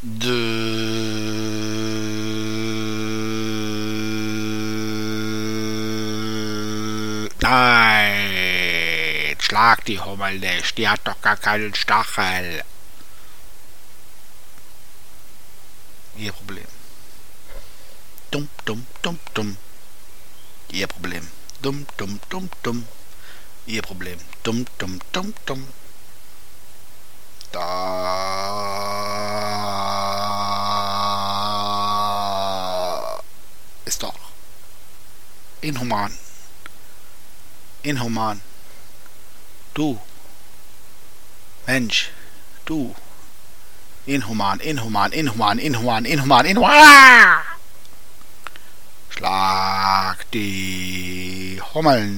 Nein, schlag die Hummel nicht, die hat doch gar keinen Stachel. Ihr Problem. Dumm, dumm, dumm, dumm. Ihr Problem. Dumm, dumm, dumm, dumm. Ihr Problem. Dumm, dumm, dumm, dumm. Da ist doch inhuman. Inhuman. Du. Mensch. Du. Inhuman, inhuman, inhuman, inhuman, inhuman, inhuman. Schlag die Hummel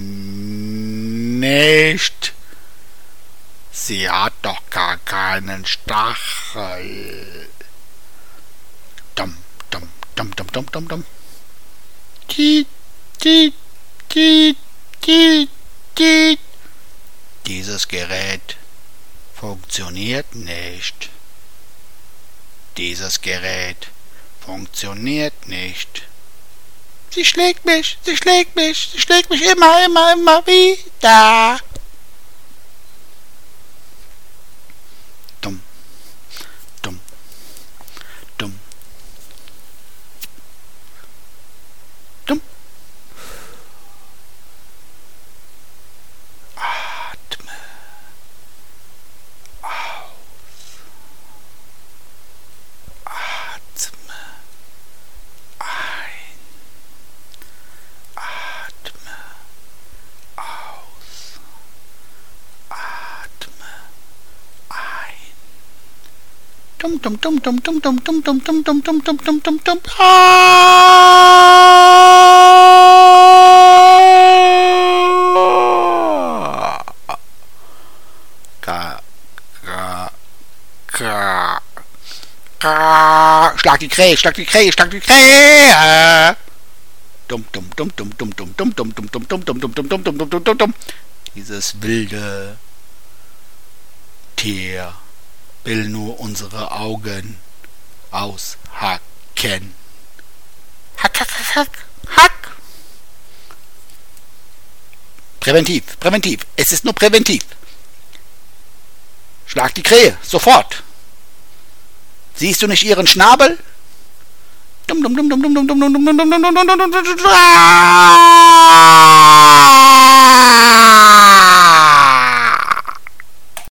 nicht. Sie hat doch gar keinen Stachel. Dumm, dumm, dumm, dumm, dumm, dumm, dumm. Tiet, tiet, tiet, tiet, tiet. Dieses Gerät funktioniert nicht. Dieses Gerät funktioniert nicht. Sie schlägt mich, sie schlägt mich, sie schlägt mich immer, immer, immer wieder. Dumm, dumm, dumm, dumm. Atme aus. Atme ein. Atme aus. Atme ein. Dumm, dumm, dumm, dumm, dumm, dumm, dumm, dumm, dumm, dumm, dumm, dumm, dumm, dumm, dumm. Schlag die Krähe, schlag die Krähe, schlag die Krähe. Dumm, dumm, dumm, dumm, dumm, dumm, dumm, dumm, dumm, dumm, dumm, dumm, dumm, dumm, dumm, dumm, dumm, dumm, dumm. Dieses wilde Tier will nur unsere Augen aushacken. Hack, hack, hack, hack, hack. Präventiv, präventiv. Es ist nur präventiv. Schlag die Krähe, sofort. Siehst du nicht ihren Schnabel? Dumm, dumm, dumm, dumm, dumm, dumm, dumm, dumm, dumm, dumm, dumm, dumm, dumm, dumm, dumm, dumm, dumm, dumm.